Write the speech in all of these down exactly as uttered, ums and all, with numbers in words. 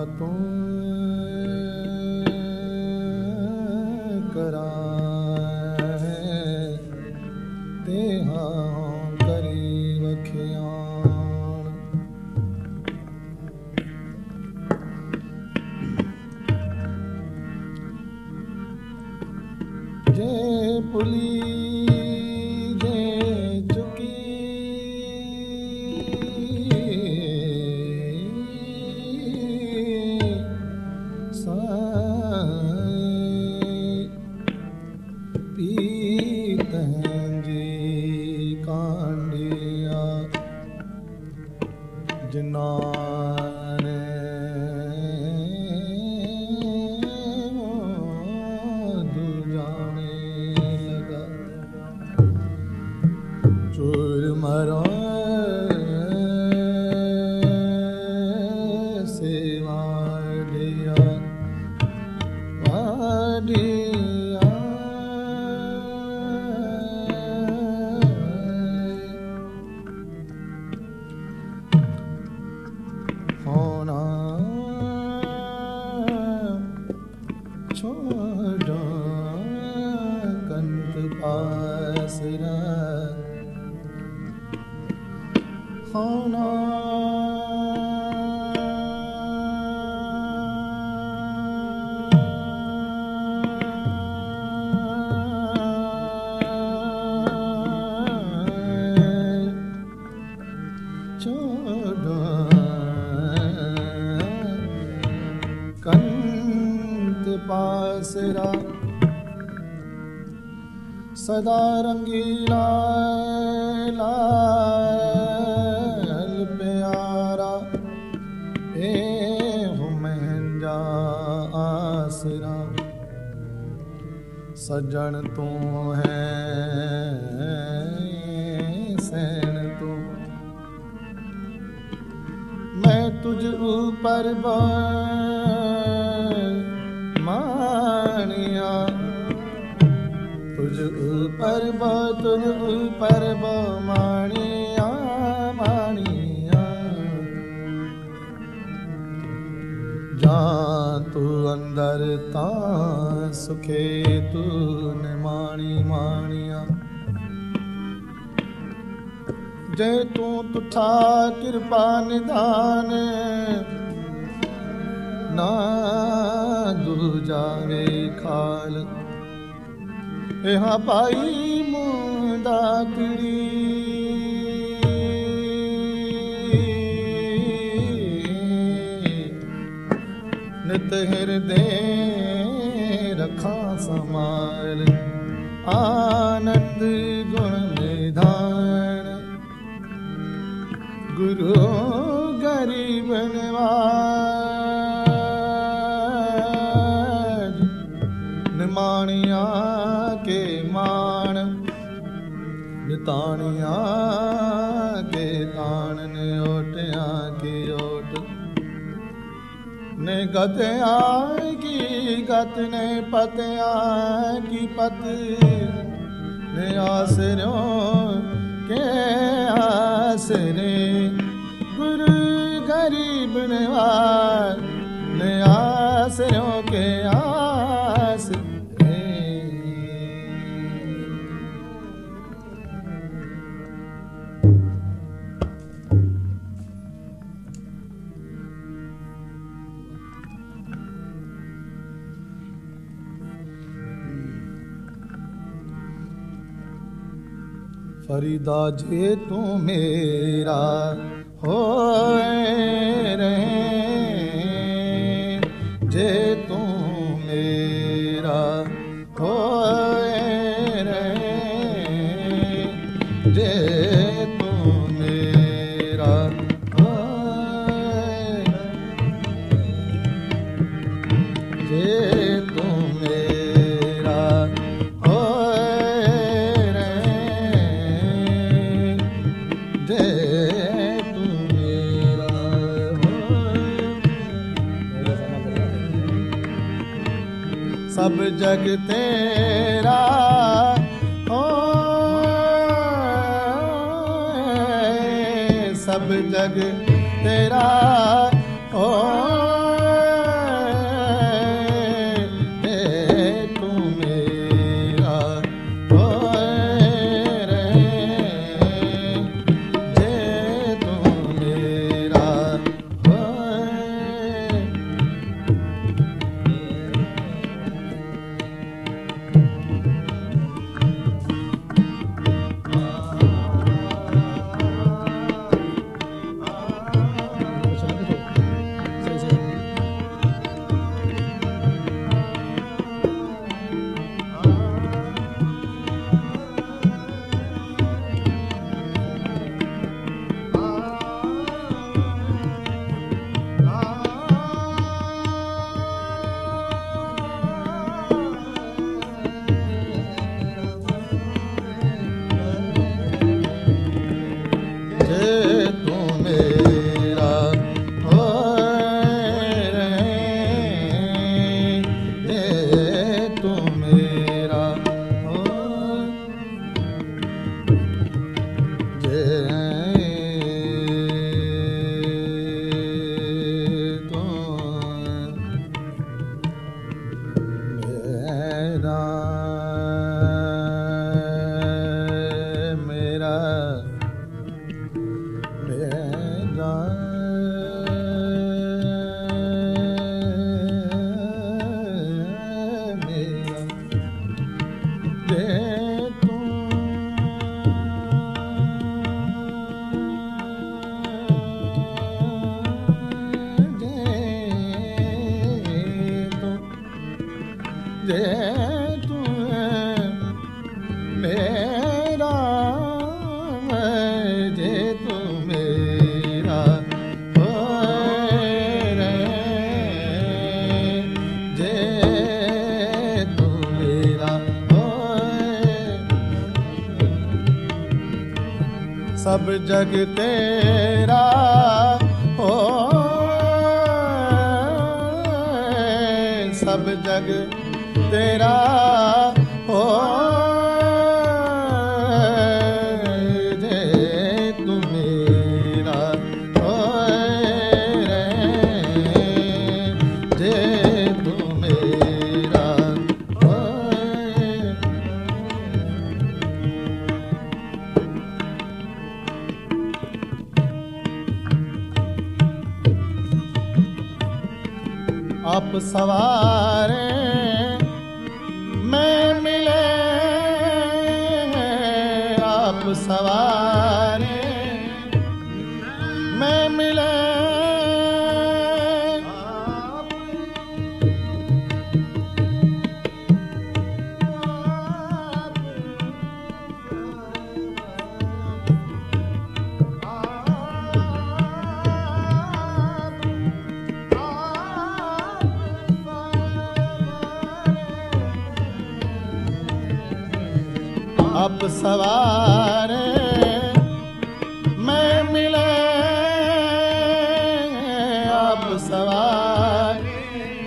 तू करा ते हाँ करी वखियान जे पुली जे चुकी जिनाने दू जाने लगा चोर मरा सेवा दिया वादिया होना छोड़ा कंत पासरा होना छोड़ा कंत पासरा सदा रंगीला लाल प्यारा ए हो महंजा आसरा सजन तू है सैन तू मैं तुझ ऊपर मानिया तुझ ऊपर बो तुझ ऊपर बो मानिया मानिया जहाँ तू अंदर ता सुखे तू ने मानी मानिया जे तू तुठा कृपा निदान ना दूजावे खाल यहाँ पाई मुंदा किड़ी नित हृदय रखा समाल आनंद गुण निधान गुरु गरीब नवाज निमानिया के मान नितानिया के तान ने ओटिया की ओट ने गतया की गत ने पतया की पत ने आसरों के आसरे गुरु गरीब नवाज ने आसरों के आसरे फरीदा जे तू मेरा हो रहे जे तू मेरा हो रहे जे तू मेरा हो जे तू मेरा हो सब जग तेरा हो सब जग तेरा हो सब जग तेरा हो, सब जग तेरा हो, जे तू मेरा हो रे, जे तू मेरा हो। आप सवारे मैं मिले, आप सवारे मैं मिले, आप सवारे मैं मिले, आप सवारे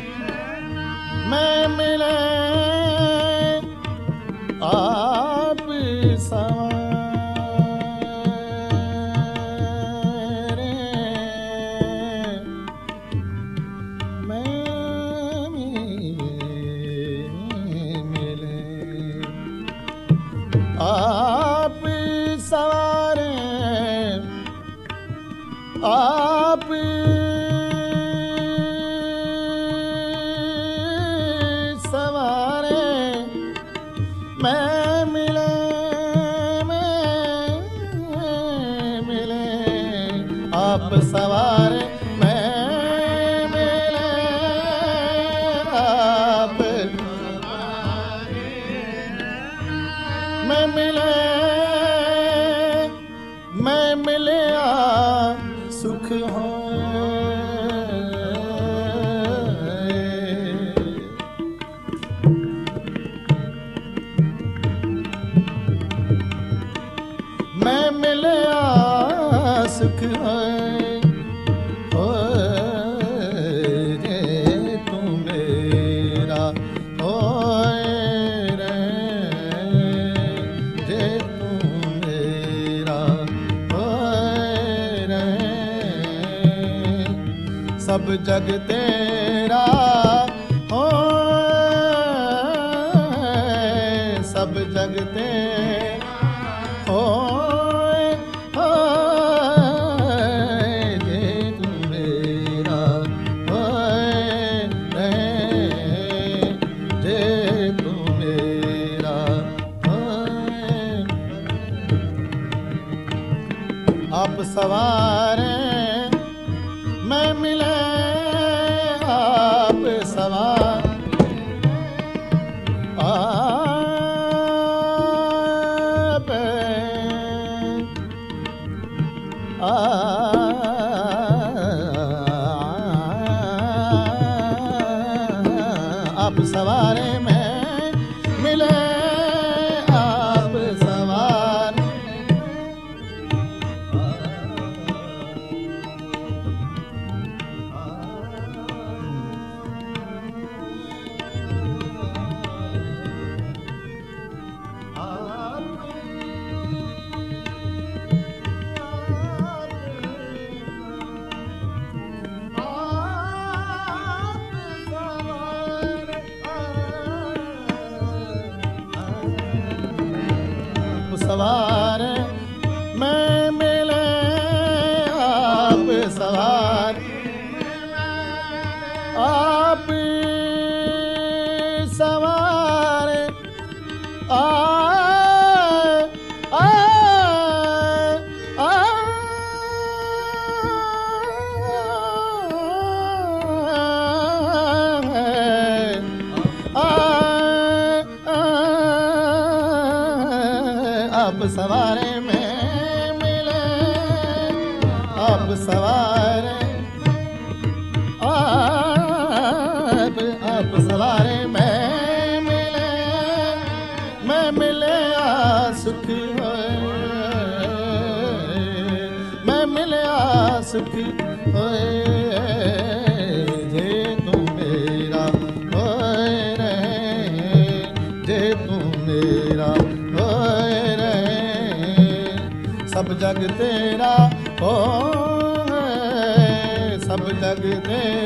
मैं मिले, आप सवारे मैं मिले, आप सवारे, आप सवारे मैं मिले, मैं मिले, आप सवारे मैं मिले, आप मैं मिले, मैं मिले सुख हो, मैं मिले सुख हो, हो रे तू मेरा हो रे, जे तू मेरा हो रे, सब जग तेरा हो, सब जग तेरा हो, हो जे तू मेरा हो रे, जे तू मेरा हो। आप सवारे मैं मिले, आप सवार आप आप सवारे में मिले, आप सवार सवार मैं मिले, आप सवार आप सवार आ आ आ आप सवारे में मिले, आप सवारे आप आप सवारे में मिले, मैं मिले आ सुख होए मैं मिलया सुखी होए जे तू मेरा होए रे जे तू मेरा होए रे सब जग तेरा हो सब जग तेरा